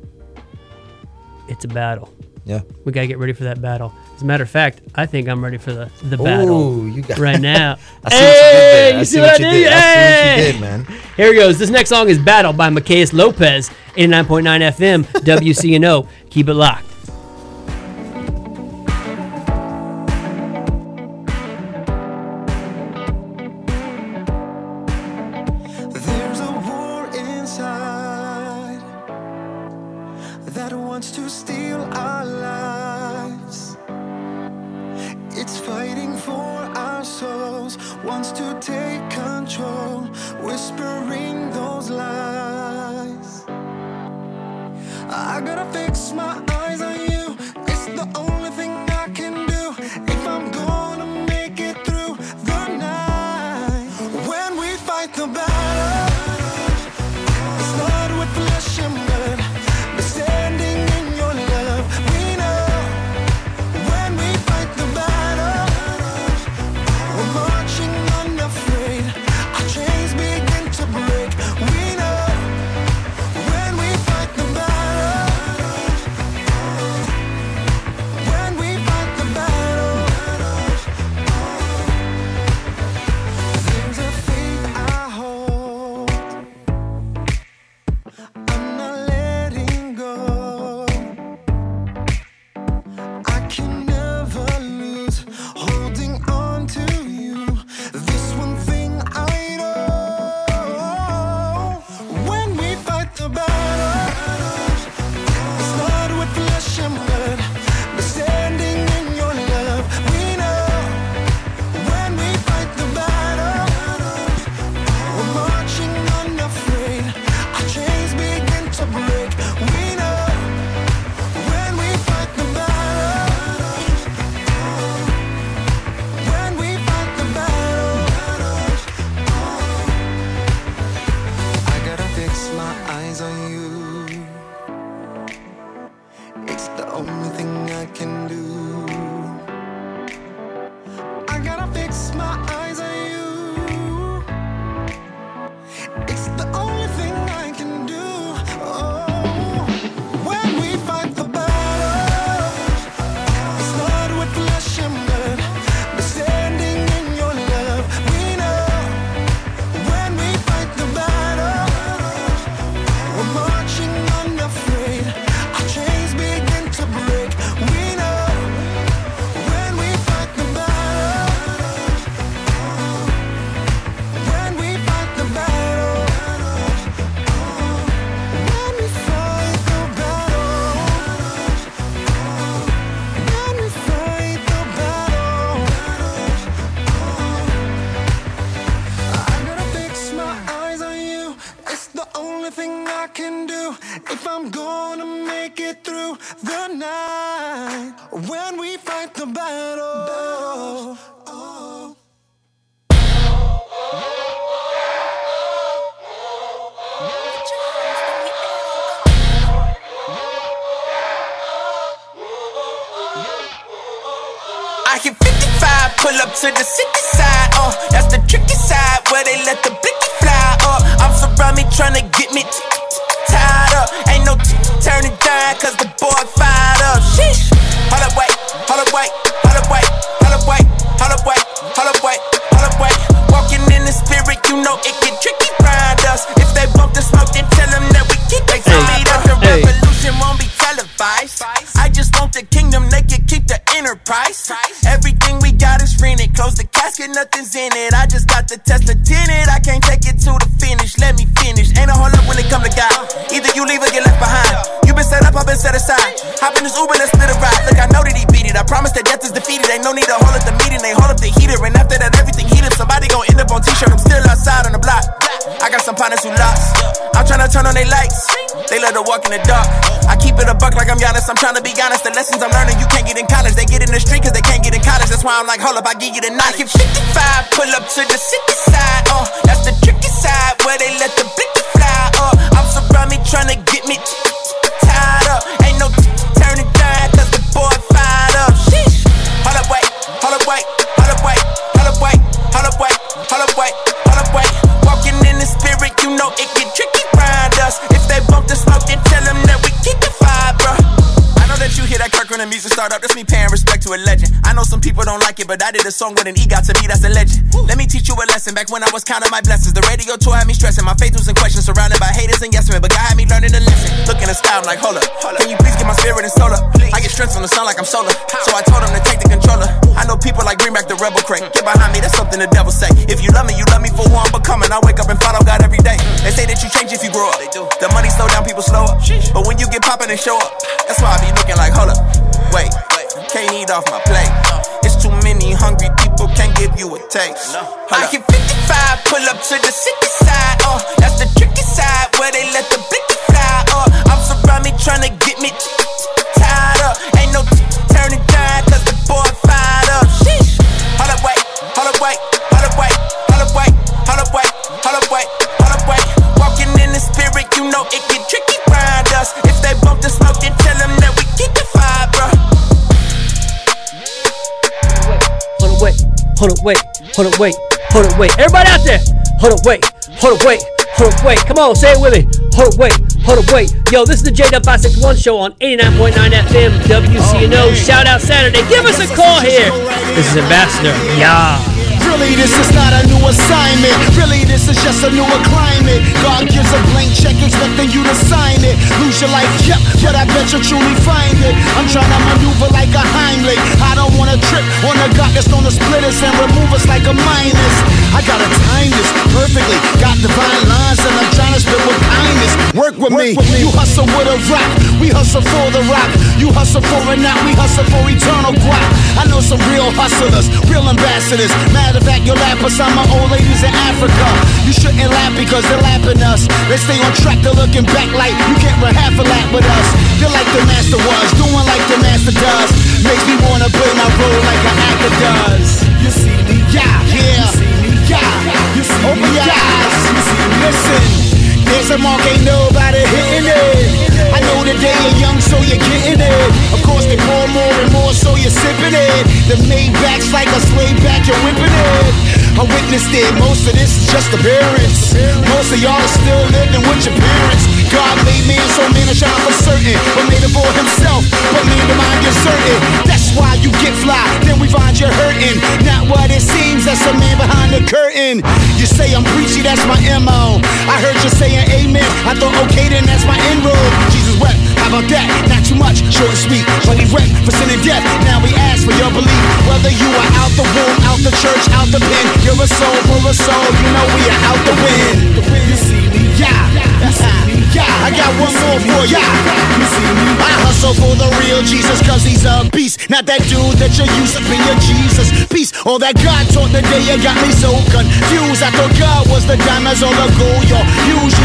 it's a battle. Yeah. We gotta get ready for that battle. As a matter of fact, I think I'm ready for the the battle Ooh, you got right now. I see hey, what you did there. I you see see what what I you did? did. I see what you Hey! did, man. Here he goes. This next song is "Battle" by Macias Lopez, eighty-nine point nine F M, W C N O. Keep it locked. There's a war inside that wants to steal our lives. It's fighting for our souls, wants to take control, whispering those lies. I gotta fix my eyes on you. It's the only thing I can do if I'm gonna make it through the night. When we fight the battle, it's not with flesh and blood, but standing in your love. We know when we fight the battle, we're marching unafraid. Our chains begin to break. We know when we fight the battle, only thing I can do if I'm gonna make it through the night. When we fight the battle, battle. Oh. I hit fifty-five, pull up to the city side, uh, that's the tricky side where they let the blicky fly, uh, I'm surround me tryna get me tied up, ain't no turn it down cause the boy fired up, sheesh, hold up wait, hold up wait, hold up wait, hold up wait, hold up wait, hold up wait, hold up wait, walking in the spirit, you know it get tricky round us, if they bump the smoke then tell them that we keep it, tell me that the revolution won't be televised, I just want the kingdom, they can keep the enterprise. Everything we got is rented. Close the casket, nothing's in it. I just got the test of tenant. I can't take it to the finish. Let me finish. Ain't a hold up when it come to God. Either you leave or get left behind. You been set up, I've been set aside. Hop in this Uber, let's split a ride. Look, I know that he beat it. I promise that death is defeated. Ain't no need to hold up the meeting. They hold up the heater. And after that, everything heated. Somebody gon' end up on t-shirt. I'm still outside on the block. I got some partners who lost. I'm tryna turn on their lights. They let her walk in the dark. I keep it a buck like I'm Giannis. I'm tryna be honest. The lessons I'm learning, you can't get in college. They get in the street cause they can't get in college. That's why I'm like, hold up, I give you the knowledge. I hit fifty-five, pull up to the city side, uh, that's the tricky side where they let the blicky fly, uh, I'm surround me tryna get me tied up, ain't no turn it down cause the boy fired up, sheesh, hold up wait, hold up wait, hold up wait, hold up wait, hold up wait, hold up wait, hold up wait, walking in the spirit, you know it get tricky round us, if they bump the smoke then tell them that we keep the fire, bro. I know that you hear that Kirk when the music start up, that's me paying respect to a legend. I know some people don't like it, but I did a song with an EGOT, to me that's a legend. Let me teach you a lesson, back when I was counting my blessings. The radio tour had me stressing, my faith was in question, surrounded by haters and yes men, but God had me learning a lesson. Look in the sky, I'm like, hold up, can you please get my spirit and soul up? I get strength from the sun like I'm solar, so I told him to take the controller. I know people like bring back the rebel crate, get behind me, that's something the devil say. If you love me, you love me for who I'm becoming. I wake up and follow God every day. They say that you change if you grow up. The money slow down, people slow up, but when you get poppin' and show up, that's why I be looking like, hold up, wait, can't eat off my plate. It's too many hungry people, can't give you a taste. I hit fifty-five, pull up to the city side, uh, that's the tricky side where they let the blicky fly, uh, I'm surround me tryna get me tied up, ain't no turn it down cause the boy fired up, sheesh, hold up wait, hold up wait, hold up wait, hold up wait, hold up wait, hold up wait, hold up wait, walking in the spirit, you know it get tricky round us, if they bump the smoke then tell them that we keep the fire, bro. Hold up, wait, hold up, wait, hold up, wait, hold up, wait. Everybody out there, hold up, wait, hold up, wait, hold up, wait. Come on, say it with me. Hold up, wait, hold up, wait. Yo, this is the J W five six one show on eighty-nine point nine F M W C N O. Shout out Saturday. Give us a call here. This is Ambassador. Yeah. Really, this is not a new assignment. Really, this is just a newer climate. God gives a blank check expecting you to sign it. Lose your life, yep, but I bet you'll truly find it. I'm trying to maneuver like a Heimlich. I don't wanna trip on the God that's gonna split us and remove us like a minus. I gotta time this perfectly. Got divine lines and I'm trying to spit with kindness. Work with, Work me. with me. You hustle with a rock. We hustle for the rock. You hustle for it now. We hustle for eternal guap. I know some real hustlers, real ambassadors. Matter of fact, you'll laugh at some of my old ladies in Africa. You shouldn't laugh because they're laughing us. They stay on track, they're looking back like you can't run half a lap with us. They're like the master was, doing like the master does. Makes me wanna play my role like an actor does. You see me, yeah, yeah, you see me, yeah. You see Open me, your yeah. eyes, you see me. Listen, there's a mark, ain't nobody hitting it. I know that they are young, so you're getting it. Of course, they pour more and more, so you're sipping it. The Maybach's like a slave back, you're whipping it. I witnessed it, most of this is just appearance. Most of y'all are still living with your parents. God made man, so man is trying for certain. But made it for himself, but man to mind you're certain. That's why you get fly, then we find you hurting. Not what it seems, that's a man behind the curtain. You say I'm preachy, that's my M O. I heard you saying amen, I thought okay then that's my inroad. Jesus wept, how about that? Not too much, short and sweet. But he wept for sin and death, now we ask for your belief. Whether you are out the womb, out the church, out the pen, you're a soul, we're a soul, you know we are out the wind. You see me, yeah, you see me, yeah. I got one more for ya. You see me, I hustle for the real Jesus, cause he's a beast. Not that dude that you used to be your Jesus. Peace, all that God taught the day you got me so confused. I thought God was the diamonds or the gold, y'all use. Jesus teach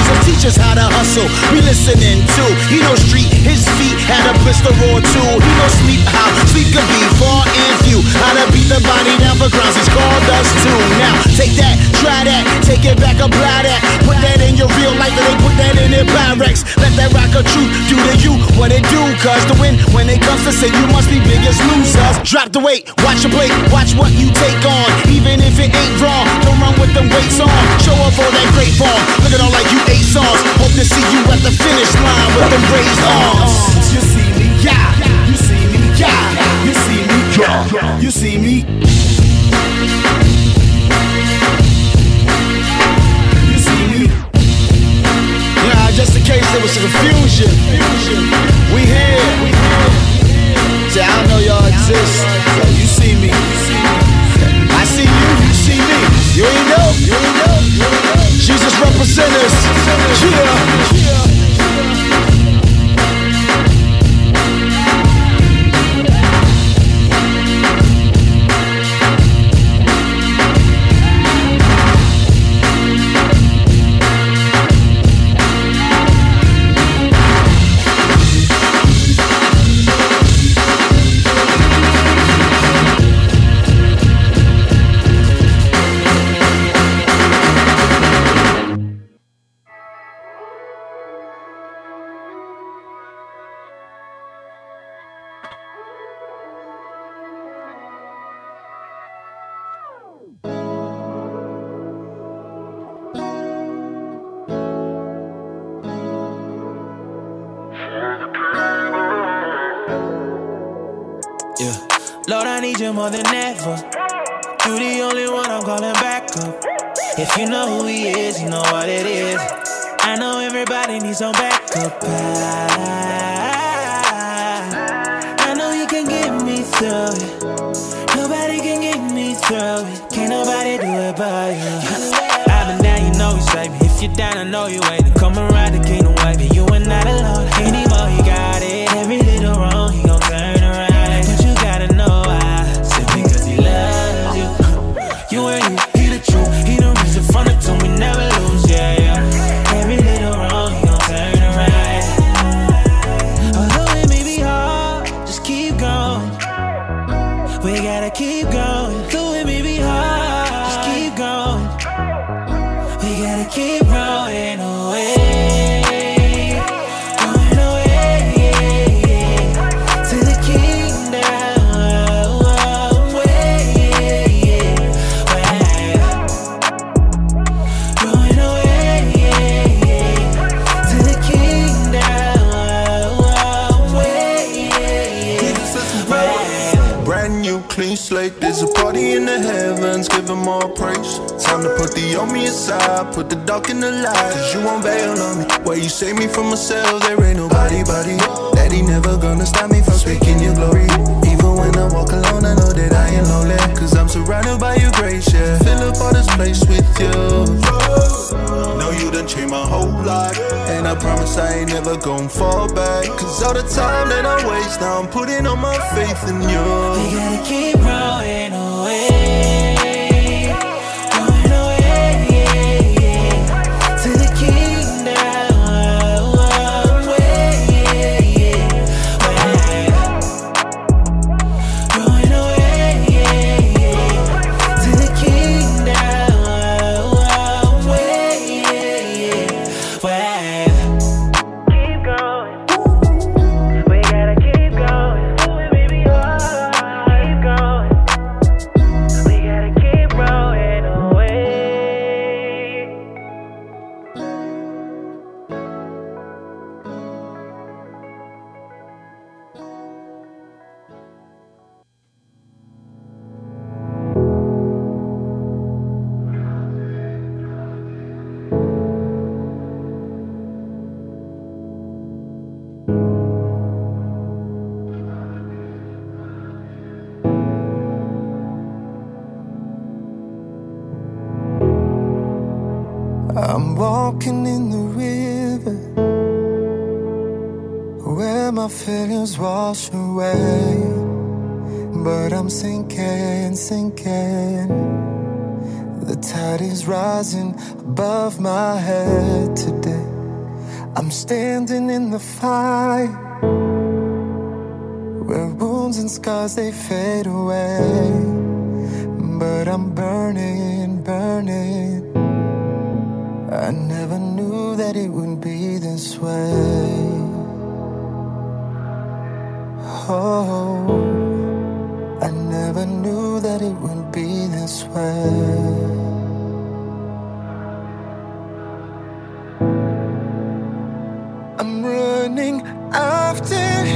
us how to hustle. We listening to, he know street, his feet had a blister or two. He know sleep, how sleep could be far and few. How to beat the body down for grounds, he's called us to. Now, take that, try that, take it back, apply that. Put that in your real life, and they put that in their barracks. Let that rock of truth do to you what it do. Cause the win, when it comes to say you must be biggest losers. Drop the weight, watch your plate, watch what you take on. Even if it ain't wrong, don't run with them weights on. Show up all that great form, look at all like you eight songs. Hope to see you at the finish line with them raised arms. You see me, yeah, you see me, yeah, you see me, yeah, you see me. You see me. Yeah, just in case there was some confusion, we here. Say, I don't know y'all exist. You see me, I see you, you see me. You ain't know, you ain't know. Jesus represent us. Yeah. Lord, I need you more than ever. You the only one I'm calling back up. If you know who he is, you know what it is. I know everybody needs some backup. I, I know he can get me through it. Nobody can get me through it. Can't nobody do it but you. I've been down, you know he's saving. If you're down, I know you're waiting. Come around the kingdom waving. You are not alone anymore. He got it. Every little wrong, he gon' turn around. But you gotta know why. Simply cause he loves you. You and you, he the truth. He the reason from the tomb we never lose. Yeah, yeah. Every little wrong, he gon' turn around. Although it may be hard, just keep going. We gotta keep going. Though it may be hard, just keep going. We gotta keep rolling away. Going away, yeah, yeah. To the kingdom. Way, yeah, yeah. Going away, yeah, yeah. To the kingdom. Way, yeah, yeah. Brand new, clean slate. There's a party in the heavens. Give them all praise. Time to put the on me aside. Put the dark in the light. Cause you won't bail on me. Where you save me from myself. There ain't nobody but you. That he never gonna stop me from speaking your glory. Even when I walk alone, I know that I ain't lonely. Cause I'm surrounded by your grace, yeah. Fill up all this place with you. Know you done changed my whole life. And I promise I ain't never gon' fall back. Cause all the time that I waste, now I'm putting all my faith in you. We gotta keep rolling away. Going away, yeah, yeah. To the kingdom. Way, yeah, yeah. Going away, yeah, yeah. To the kingdom. Way, yeah, yeah. Keep going. We gotta keep going. Baby, keep going. We gotta keep rolling away. I'm walking in the river where my feelings wash away, but I'm sinking, sinking. The tide is rising above my head today. I'm standing in the fire, where wounds and scars they fade away, but I'm burning, burning. I never knew that it would be this way. Oh, I never knew that it would be this way. I'm running after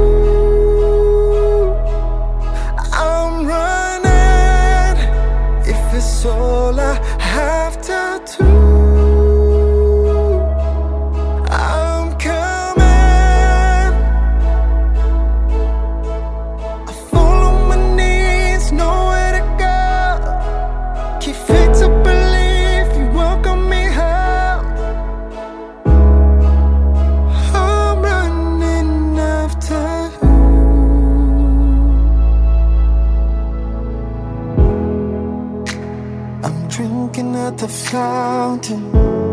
you. I'm running. If it's all I have to do, I'm coming. I fall on my knees, nowhere to go. Keep faith to believe you welcome me home. I'm running after you. I'm drinking at the fountain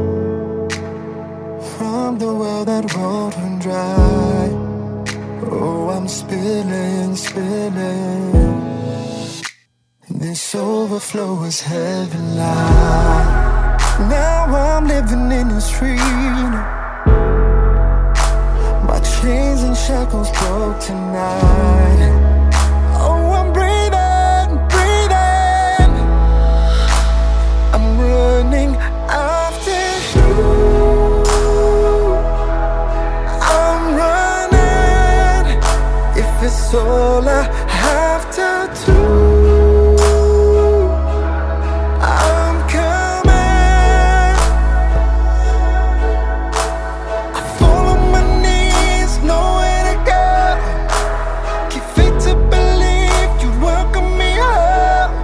from the well that won't run dry. Oh, I'm spilling, spilling. This overflow is heaven like. Now I'm living in this freedom. My chains and shackles broke tonight. Oh, I'm breathing, breathing. I'm running after you. I'm running. If it's all I have to do, I'm coming. I fall on my knees, nowhere to go. Keep faith to believe you welcome me home.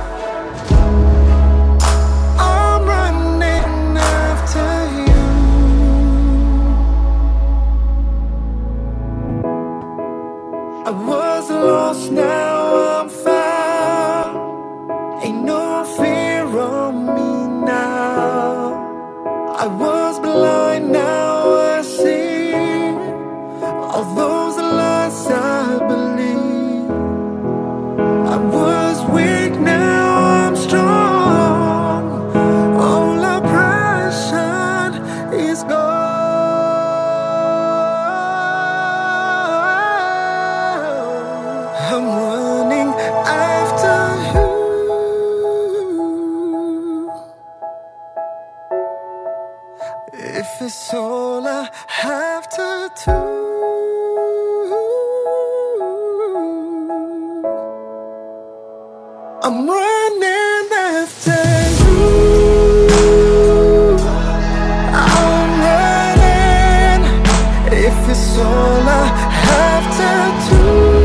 I'm running after you. I was lost, now I'm found. Ain't no fear on me now. I was blind, now I see. All those lies I believe. I was weak, now I'm strong. All oppression is gone. I'm running after you. If it's all I have to do, I'm running after you. I'm running. If it's all I have to do,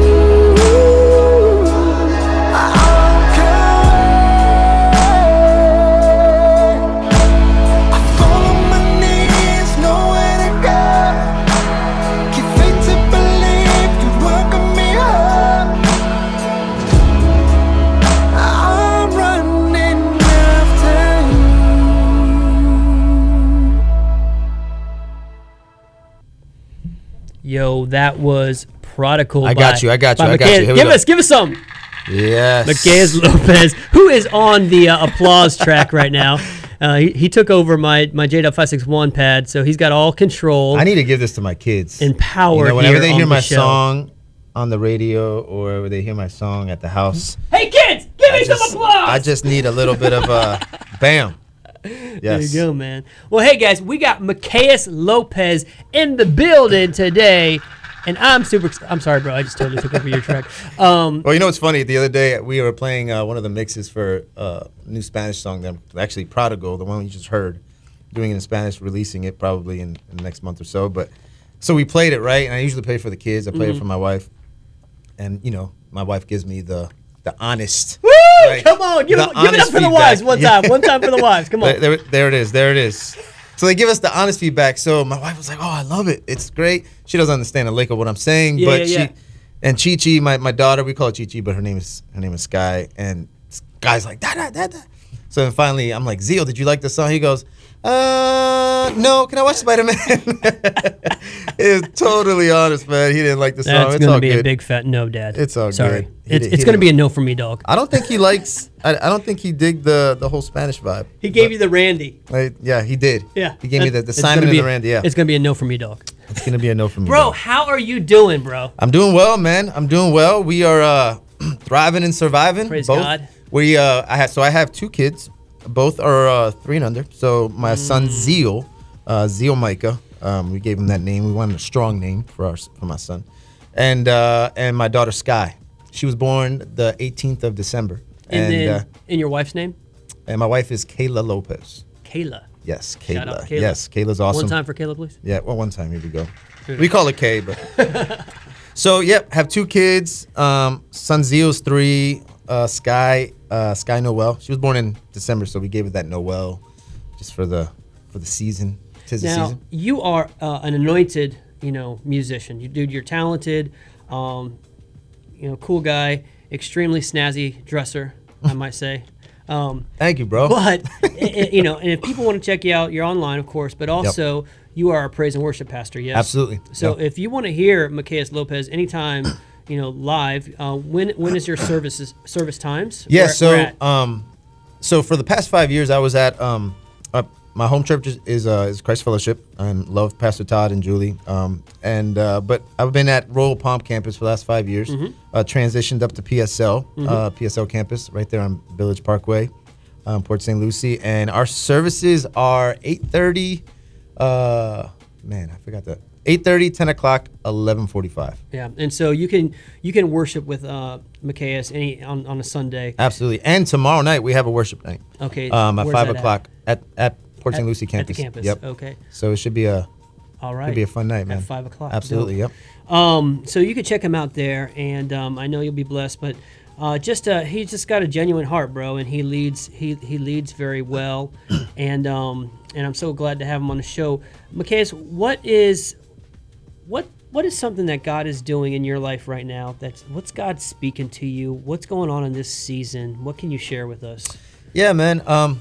I'm coming. I fall on my knees, nowhere to go. Keep faith to believe you welcome me home. I'm running after you. Yo, that was Prodigal. I by- got you, I got you, by I got you. Macias. Here we Give go. us, give us some. Yes. Macias Lopez, who is on the uh, applause track right now. Uh, he, he took over my my J five six one pad, so he's got all control. I need to give this to my kids. And power You know, whenever here they on hear the my show. song on the radio or they hear my song at the house, Hey kids, give me just- some applause. I just need a little bit of a bam. There Yes. you go, man. Well, hey guys, we got Macias Lopez in the building today, and I'm super. ex- I'm sorry, bro. I just totally took over your track. Um, Well, you know what's funny? The other day we were playing uh, one of the mixes for uh, a new Spanish song. That actually Prodigal, the one you just heard, doing it in Spanish, releasing it probably in, in the next month or so. But so we played it, right? And I usually play it for the kids. I play Mhm. it for my wife, and you know, my wife gives me the the honest. Woo! right, Come on, give the it, give it up honest for the feedback. wives one time. One time for the wives. Come on. There, there, there it is. There it is. So they give us the honest feedback. So my wife was like, "Oh, I love it. It's great." She doesn't understand a lick of what I'm saying, Yeah, but yeah, she yeah. and Chi Chi, my, my daughter, we call her Chi Chi, but her name is her name is Sky, and Sky's like da da da da. So then finally, I'm like, "Zeal, did you like the song?" He goes, Uh, no. Can I watch Spider Man? It's totally honest, man. He didn't like the song. That's it's gonna all be good. a big fat no, Dad. It's all Sorry. good. He It's did- it's he gonna didn't- be a no for me, dog. I don't think he likes. I, I don't think he dig the the whole Spanish vibe. He gave you the Randy. Like, yeah, he did. Yeah. He gave me the, the It's Simon gonna and be the a- Randy. Yeah. It's gonna be a no for me, dog. It's gonna be a no for me. Bro, dog. how are you doing, bro? I'm doing well, man. I'm doing well. We are uh, thriving and surviving. Praise Both. God. We uh, I have so I have two kids. Both are uh, three and under. So my Mm. son Zeal, uh, Zeal Micah. Um, we gave him that name. We wanted a strong name for our for my son, and uh, and my daughter Sky. She was born the eighteenth of December. And, then, uh, and your wife's name? and my wife is Kayla Lopez. Kayla. Yes, Kayla. Shout out Kayla. Yes, Kayla's awesome. One time for Kayla, please. Yeah, well, one time. Here we go. Good. We call it Kay, but. So, yep, have two kids. Um, son Zeal's three. Uh, Sky, uh, Sky Noel. She was born in December, so we gave her that Noel just for the for the season. Tis the Now, season. you are uh, an anointed, you know, musician. You, dude, you're talented, um, you know, cool guy, extremely snazzy dresser, I might say. Um, Thank you, bro. But, i- i- you know, and if people want to check you out, you're online, of course, but also you are a praise and worship pastor, yes? Absolutely. So Yep. if you want to hear Macias Lopez anytime, you know, live, uh, when when is your services service times? Yeah, Where- so where at? um, so for the past five years, I was at um, uh, my home church is is, uh, is Christ Fellowship, and love Pastor Todd and Julie. Um, and uh, but I've been at Royal Palm campus for the last five years. Mhm. Uh, transitioned up to P S L, Mhm. uh, P S L campus, right there on Village Parkway, um, Port Saint Lucie, and our services are eight thirty. Uh, man, I forgot that. eight thirty, ten o'clock, eleven forty-five. Yeah, and so you can you can worship with uh, Macias any on, on a Sunday. Absolutely. And tomorrow night we have a worship night. Okay, Um, at where's five that at? o'clock at at Port At- Saint Lucie at the campus. campus, Yep. okay. So it should be a. All right. Should be a fun night, man. At five o'clock. Absolutely. Dope. Yep. Um, so you can check him out there, and um, I know you'll be blessed. But uh, just uh, he's just got a genuine heart, bro, and he leads he he leads very well, and um, and I'm so glad to have him on the show. Macias, what is what what is something that God is doing in your life right now? That's what's God speaking to you? What's going on in this season? What can you share with us? Yeah, man. Um,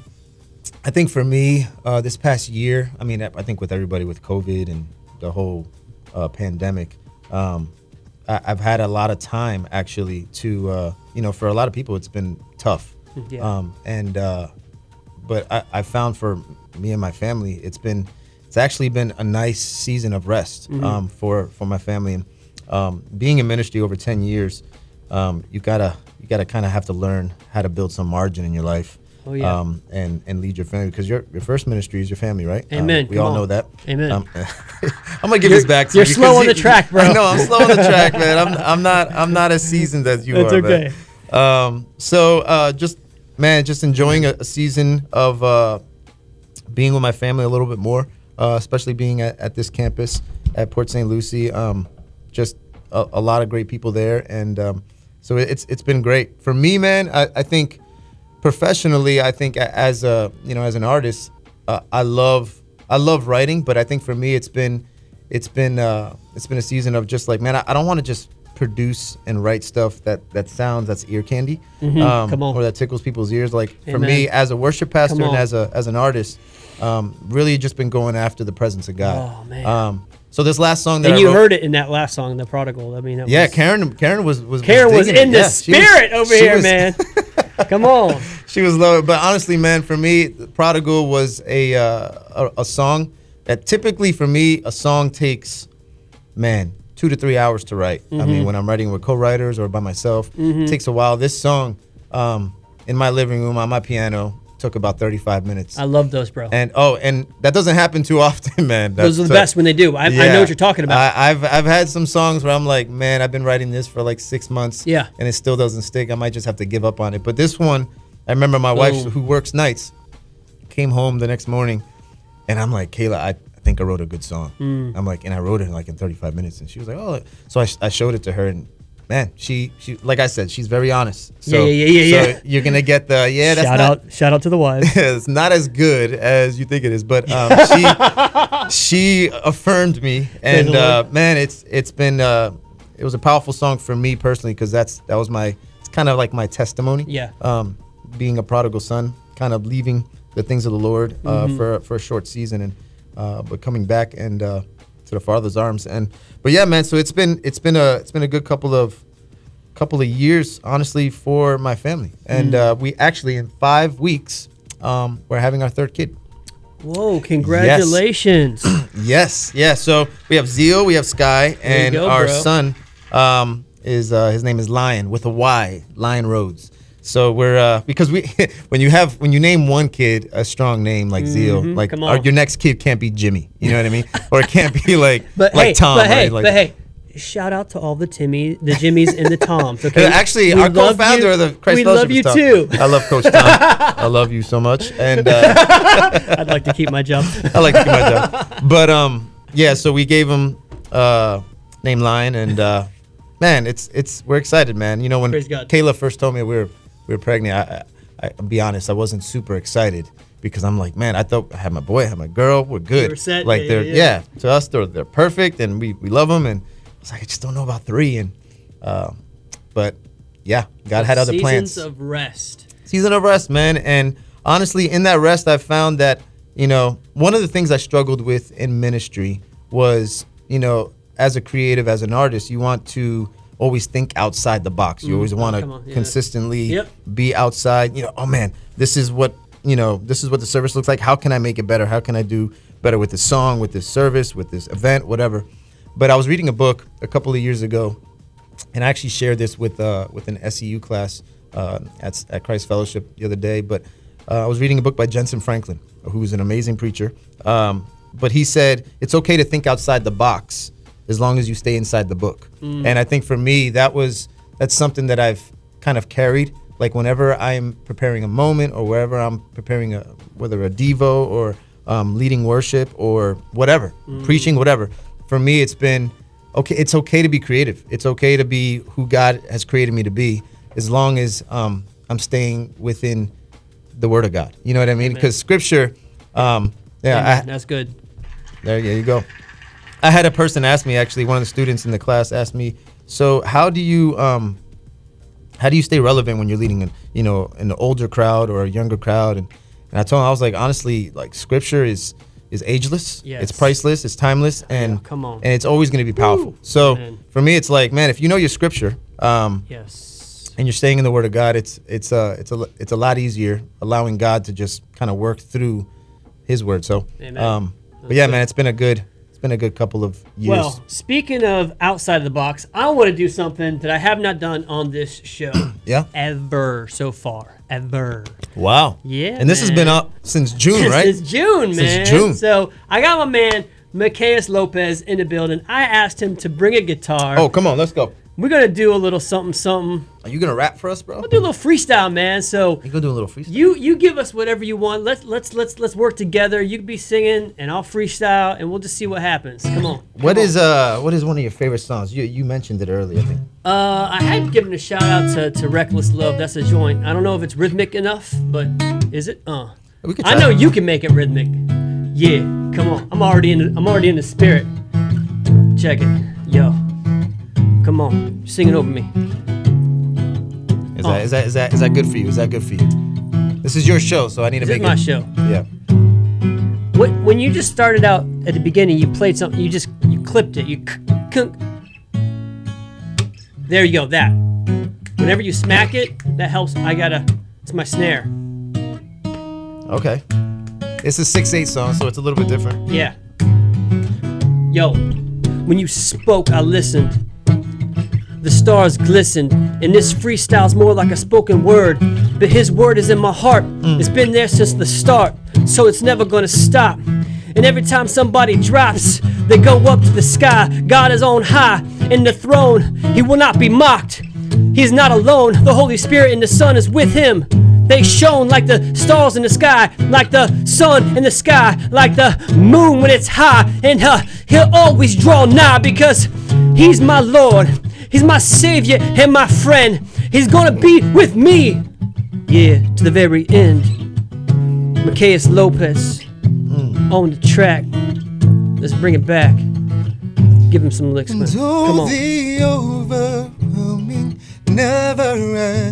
I think for me, uh, this past year, I mean, I I think with everybody with COVID and the whole uh, pandemic, um, I, I've had a lot of time actually to, uh, you know, for a lot of people, it's been tough. Yeah. Um, and, uh, but I, I found for me and my family, it's been, it's actually been a nice season of rest Mhm. um, for, for my family. And um, being in ministry over ten years, um, you gotta, you gotta kind of have to learn how to build some margin in your life. Oh, yeah. Um, and, and lead your family, because your your first ministry is your family, right? Um, Amen. we Come all on. know that. Amen. Um, I'm gonna give You're- this back to you're you. slow because on the you- track, bro. I know I'm slow on the track, man. I'm I'm not I'm not as seasoned as you That's are. okay. Man. Um, so uh, just man, just enjoying a, a season of uh, being with my family a little bit more, uh, especially being at, at this campus at Port Saint Lucie. Um, just a, a lot of great people there, and um, so it's it's been great for me, man. I, I think professionally, I think a- as a you know as an artist, uh, I love I love writing, but I think for me it's been it's been uh, it's been a season of just like, man, I, I don't want to just produce and write stuff that that sounds that's ear candy, Mhm. Come on. or that tickles people's ears. Like for Amen. me as a worship pastor Come and on. as a as an artist, um, really just been going after the presence of God. Oh, man. Um, so this last song that And I you wrote- heard it in that last song, "The Prodigal." I mean, it yeah, was, Karen Karen was was Karen was digging in it. the Yeah, she was- spirit over she here, was- man. Come on. She was low, but honestly, man, for me, "Prodigal" was a, uh, a a song that typically for me a song takes, man, two to three hours to write. I mean, Mhm. when I'm writing with co-writers or by myself, Mhm. it takes a while. This song, um, in my living room on my piano, took about thirty-five minutes. I love those, bro. And oh, and that doesn't happen too often, man. Those are the So- best when they do. I, I know what you're talking about. I, I've I've had some songs where I'm like, man, I've been writing this for like six months. Yeah. And it still doesn't stick. I might just have to give up on it. But this one, I remember my wife, Boom. who works nights, came home the next morning, and I'm like, Kayla, I, I think I wrote a good song. Mm. I'm like, and I wrote it like in thirty-five minutes, and she was like, oh. So I, I showed it to her, and man, she she like I said, she's very honest. So, Yeah, yeah, yeah, yeah, so yeah. you're gonna get the yeah. That's shout not, out, shout out to the wives. it's not as good as you think it is, but um, she she affirmed me, and the uh, Lord. man, it's it's been uh, it was a powerful song for me personally, because that's that was my it's kind of like my testimony. Yeah. Um, being a prodigal son, kind of leaving the things of the Lord uh, Mhm. for for a short season, and uh, but coming back and uh, to the Father's arms. And but yeah, man. So it's been it's been a it's been a good couple of couple of years, honestly, for my family. And Mm. uh, we actually in five weeks um, we're having our third kid. Whoa! Congratulations. Yes, yeah. So we have Zio, we have Sky, There you and go, our bro. son um, is uh, his name is Lion with a Y, Lion Rhodes. So we're uh, because we when you have when you name one kid a strong name like Zio, Mhm, like come our, on. your next kid can't be Jimmy. You know what I mean? Or it can't be like But like hey, Tom. but hey, right? Like, but hey, shout out to all the Timmy, the Jimmys, and the Toms. Okay, Actually, We our love co-founder you. of the Christ we Fellowship love you is Tom. too. I love Coach Tom. I love you so much, and uh, I'd like to keep my job. I like to keep my job. But um, yeah. So we gave him uh, name Lion, and uh, man, it's it's we're excited, man. You know, when Praise God. Kayla first told me we were we were pregnant, I, I, I I'll be honest, I wasn't super excited because I'm like, man, I thought I had my boy, I had my girl, we're good. were set, Like yeah, they're yeah, yeah, yeah. to us they're they're perfect, and we we love them, and I was like, I just don't know about three, and uh, but yeah, God had other Seasons plans. of rest. Season of rest, man. And honestly, in that rest, I found that, you know, one of the things I struggled with in ministry was, you know, as a creative, as an artist, you want to always think outside the box. You Mm, always oh, want come on, to yeah. consistently Yep. be outside. You know, oh man, this is what, you know, this is what the service looks like. How can I make it better? How can I do better with this song, with this service, with this event, whatever. But I was reading a book a couple of years ago, and I actually shared this with uh, with an S E U class uh, at, at Christ Fellowship the other day. But uh, I was reading a book by Jensen Franklin, who's an amazing preacher. Um, but he said, it's okay to think outside the box as long as you stay inside the book. Mm. And I think for me, that was that's something that I've kind of carried. Like whenever I'm preparing a moment or wherever I'm preparing, a whether a Devo or um, leading worship or whatever, Mm. preaching, whatever. For me, it's been, okay, it's okay to be creative. It's okay to be who God has created me to be, as long as um, I'm staying within the Word of God. You know what I mean? Amen. Because Scripture, um, yeah, Amen. I, That's good. there you go. I had a person ask me, actually, one of the students in the class asked me, so how do you, um, how do you stay relevant when you're leading, an, you know, an older crowd or a younger crowd? And, and I told him, I was like, honestly, like Scripture is is ageless, Yes. it's priceless, it's timeless, and Yeah, come on. and it's always going to be powerful. So Amen. for me, it's like, man, if you know your Scripture, um, Yes. and you're staying in the Word of God, it's it's a it's a it's a lot easier allowing God to just kind of work through His Word. So, Amen. um, but That's yeah, good. man, it's been a good it's been a good couple of years. Well, speaking of outside of the box, I want to do something that I have not done on this show. Yeah. Ever so far. Ever. Wow. Yeah. And this has been man. up since June, right? Since June, man. Since June. So I got my man, Macias Lopez, in the building. I asked him to bring a guitar. Oh, come on, let's go. We're going to do a little something, something. Are you gonna rap for us, bro? We'll do a little freestyle, man. So You gonna do a little freestyle? you you give us whatever you want. Let's let's let's let's work together. You can be singing and I'll freestyle and we'll just see what happens. Come on. What is uh what is one of your favorite songs? You you mentioned it earlier, I think. Uh, I had given a shout out to, to Reckless Love. That's a joint. I don't know if it's rhythmic enough, but is it? Uh, We could I try. know you can make it rhythmic. Yeah, come on. I'm already in. The, I'm already in the spirit. Check it, yo. Come on, sing it over me. Is that is that is that is that good for you? Is that good for you? This is your show, so I need to This make is my it. show. Yeah. When, when you just started out at the beginning, you played something. You just you clipped it. You. k- k- There you go. That. Whenever you smack it, that helps. I gotta. It's my snare. Okay. It's a six eight song, so it's a little bit different. Yeah. Yo, when you spoke, I listened. The stars glistened, and this freestyle's more like a spoken word. But his word is in my heart. It's been there since the start, so it's never gonna stop. And every time somebody drops, they go up to the sky. God is on high, in the throne. He will not be mocked. He's not alone. The Holy Spirit and the Son is with him. They shone like the stars in the sky, like the sun in the sky, like the moon when it's high. And uh, he'll always draw nigh because he's my Lord. He's my Savior and my friend. He's gonna be with me, yeah, to the very end. Macias Lopez on the track. Let's bring it back. Give him some licks, man. Come on. The overwhelming, never-ending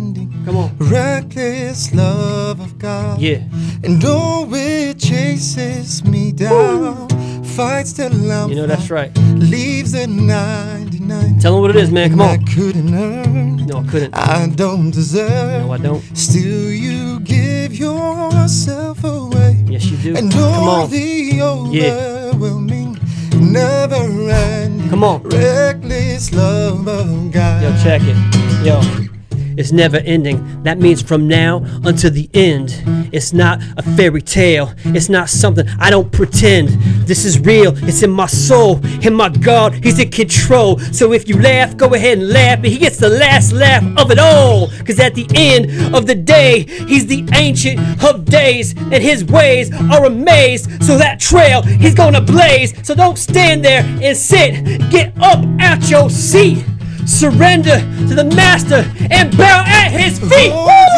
Come on. Reckless love of God. Yeah. And oh, it chases me down. Woo. Fights till I'm You know that's right. Leaves the ninety-nine. Tell them what it is, man. Come on. I couldn't earn. No, I couldn't. I don't deserve. No, I don't. Still, you give yourself away. Yes, you do. And Come all on. the Yeah. overwhelming, never ending. Come on. Reckless love of God. Yo, check it. Yo. It's never ending. That means from now until the end. It's not a fairy tale. It's not something I don't pretend. This is real. It's in my soul. And my God, He's in control. So if you laugh, go ahead and laugh. But He gets the last laugh of it all. Because at the end of the day, He's the ancient of days. And His ways are amazed. So that trail, He's gonna blaze. So don't stand there and sit. Get up out your seat. Surrender to the Master and bow at His feet.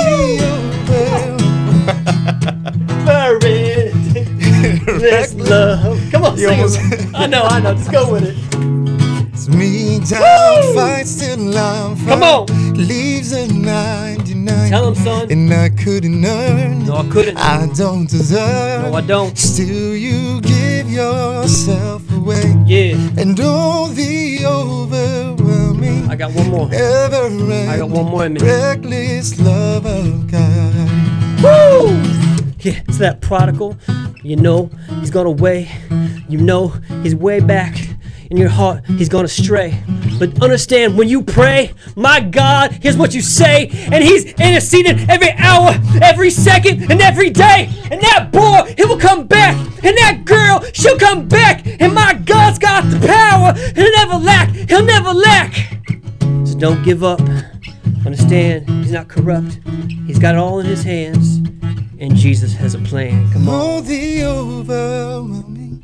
Reckless love. Come on, sing it. I know, I know. Just go with it. It's me down, fights till I'm found. Come on. Leaves a ninety-nine. Tell him, son. And I couldn't earn. No, I couldn't. I don't deserve. No, I don't. Still, you give yourself away. Yeah. And all the overwhelming. I got one more. Ever I got one more in me. Reckless love of God. Woo! Yeah, it's that prodigal. You know he's gone away. You know he's way back. In your heart, he's gonna stray. But understand, when you pray, my God, here's what you say. And He's interceding every hour, every second, and every day. And that boy, he will come back. And that girl, she'll come back. And my God's got the power. He'll never lack. He'll never lack. So don't give up. Understand, He's not corrupt. He's got it all in His hands. And Jesus has a plan. Come on. Oh, the overwhelming,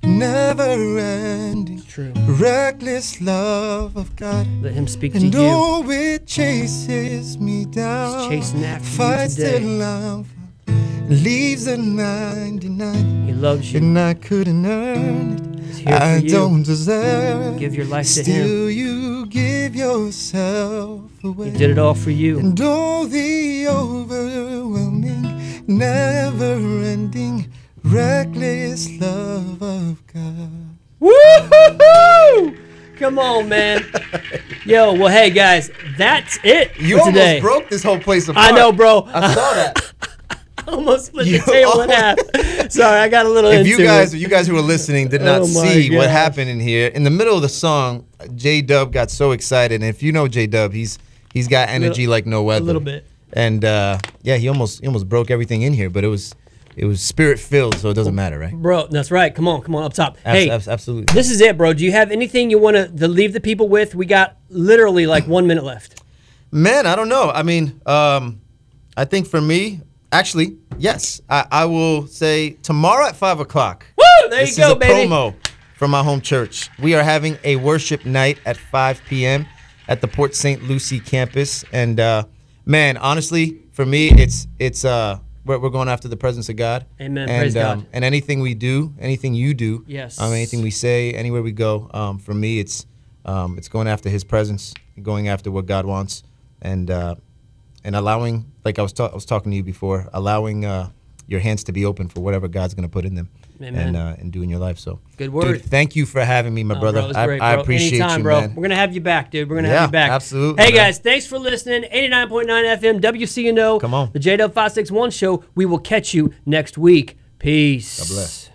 never ending, True. reckless love of God. Let Him speak and to you. oh, it chases me down. He's chasing after Fights you today. till I'm found. Leaves a ninety-nine. He loves you. And I couldn't earn it. He's here I for you. don't deserve. Give your life to Still, Him. you give yourself away. He did it all for you. And all the overwhelming, never-ending, reckless love of God. Woo-hoo-hoo! Come on, man. Yo, well, hey, guys, that's it You for almost today. broke this whole place apart. I know, bro. I saw that. Almost split You the table in half. Sorry, I got a little If into you guys, it. you guys who were listening did not Oh my see what gosh. happened in here, in the middle of the song, J Dub got so excited. And if you know J Dub, he's he's got energy Little- like no other. a little bit. And uh, yeah, he almost he almost broke everything in here, but it was it was spirit filled, so it doesn't matter, right? Bro, that's right. Come on, come on, up top. Abs- hey, abs- absolutely. This is it, bro. Do you have anything you want to to leave the people with? We got literally like one minute left. Man, I don't know. I mean, um, I think for me, actually, yes, I, I will say tomorrow at five o'clock. Woo! There this you go, is a baby. promo from my home church. We are having a worship night at five p.m. at the Port Saint Lucie campus, and uh, man, honestly, for me, it's it's uh, we're, we're going after the presence of God. Amen. And, Praise um, God. And anything we do, anything you do, Yes. um, anything we say, anywhere we go, um, for me, it's um, it's going after His presence, going after what God wants, and uh, and allowing, like I was ta- I was talking to you before, allowing uh, your hands to be open for whatever God's going to put in them. Amen. And uh, and do in your life. So Good word. Dude, thank you for having me, my Oh, brother. bro, it was I, great, I bro. appreciate Anytime, you, bro. man. We're gonna have you back, dude. We're gonna have Yeah, you back. absolutely, Hey man. guys, thanks for listening. eighty-nine point nine F M, W C N O. Come on. The J Dub five six one show. We will catch you next week. Peace. God bless.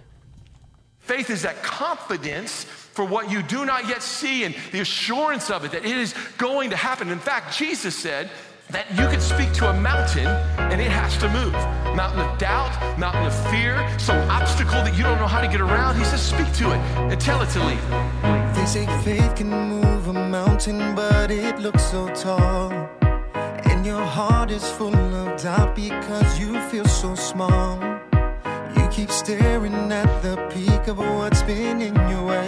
Faith is that confidence for what you do not yet see and the assurance of it, that it is going to happen. In fact, Jesus said that you can speak to a mountain and it has to move. Mountain of doubt, mountain of fear, some obstacle that you don't know how to get around. He says, speak to it and tell it to leave. They say faith can move a mountain, but it looks so tall. And your heart is full of doubt because you feel so small. You keep staring at the peak of what's been in your way.